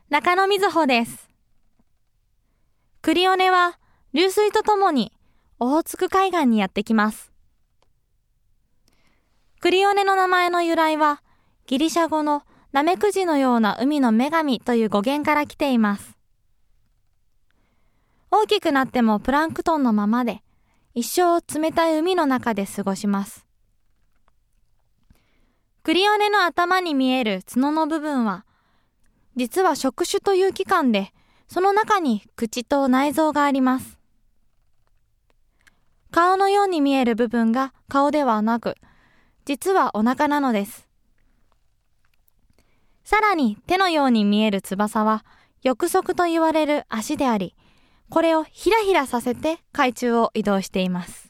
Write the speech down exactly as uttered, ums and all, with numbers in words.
中野瑞穂です。クリオネは流水とともにオホーツク海岸にやってきます。クリオネの名前の由来はギリシャ語のナメクジのような海の女神という語源から来ています。大きくなってもプランクトンのままで一生冷たい海の中で過ごします。クリオネの頭に見える角の部分は実は触手という器官で、その中に口と内臓があります。顔のように見える部分が顔ではなく、実はお腹なのです。さらに手のように見える翼は翼足と言われる足であり、これをひらひらさせて海中を移動しています。